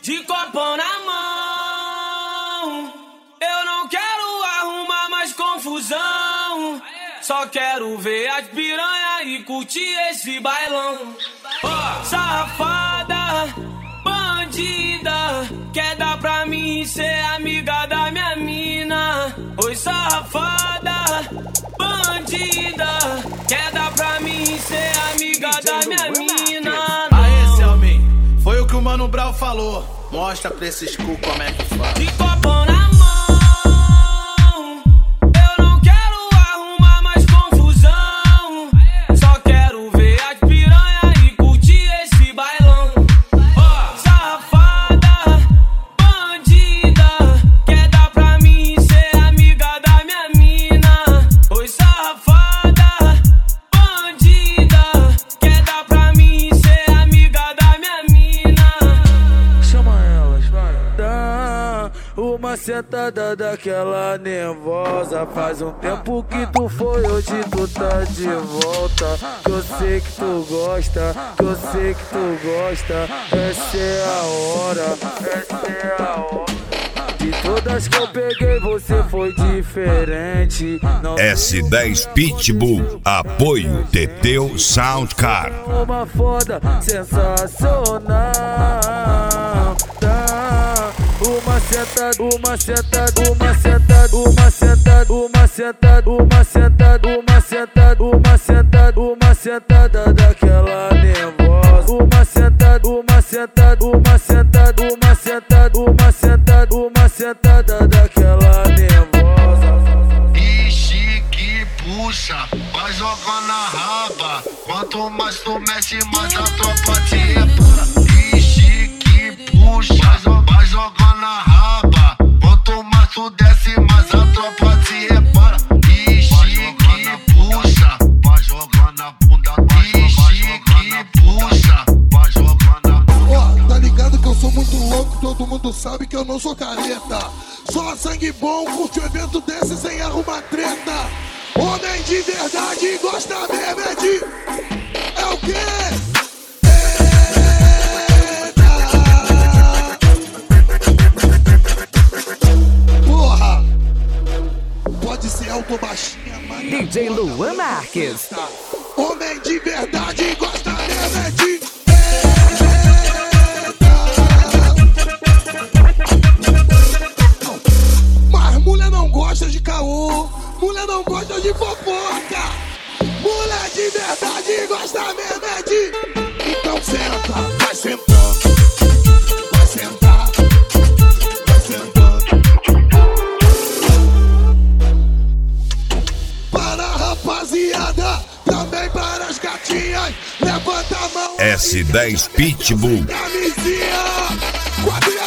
De copão na mão, eu não quero arrumar mais confusão. Só quero ver as piranha e curtir esse bailão. Safada, bandida, quer dar pra mim ser amiga da minha mina. Oi, safada, bandida, quer dar pra mim ser amiga da minha mina. Aê, Selmin, foi o que o Mano Brown falou. Mostra pra esses cu como é que faz. De copão na mão, eu não quero arrumar mais confusão. Só quero ver as piranha e curtir esse bailão. Safada, bandida, quer dar pra mim ser amiga da minha mina. Oi, safada, bandida, quer dar pra mim ser amiga da minha mina. Chama elas, vai. Dá uma sentada daquela nervosa. Faz um tempo que tu foi, hoje tu tá de volta. Que eu sei que tu gosta, que eu sei que tu gosta. Essa é a hora, essa é a hora. De todas que eu peguei, você foi diferente. Não S10 Pitbull, apoio Teteu Soundcar. uma foda sensacional. Dá uma sentada, uma sentada, uma sentada, uma sentada, uma sentada, uma sentada, uma sentada, uma sentada, uma sentada daquela nervosa. Uma sentada, uma sentada, uma sentada, uma sentada, uma sentada, uma sentada daquela nervosa. Ixi, que puxa, vai jogar na raba. Quanto mais tu mexe, mais a tropa te repara. Ixi, que puxa, vai jogar na raba. Quanto mais tu desce, mais a tropa te repara. Ixi, que puxa, vai jogar na bunda. Ixi, que puxa, vai jogar na bunda. Ó, tá ligado que eu sou muito louco, todo mundo sabe que eu não sou careta. Só sangue bom, curte um evento desse sem arrumar treta. Homem de verdade gosta mesmo é de... É o quê? Eita! Porra! Pode ser alto ou baixinha, mas... DJ Luan Marques. Homem de verdade gosta mesmo é de... Mas mulher não gosta de caô, mulher não gosta de fofoca. Mulher de verdade gosta mesmo é de... Então senta, vai sentando, vai sentar, vai sentando. Para a rapaziada, também para as gatinhas. Levanta a mão. S10 Pitbull. Camisinha, quadrilha.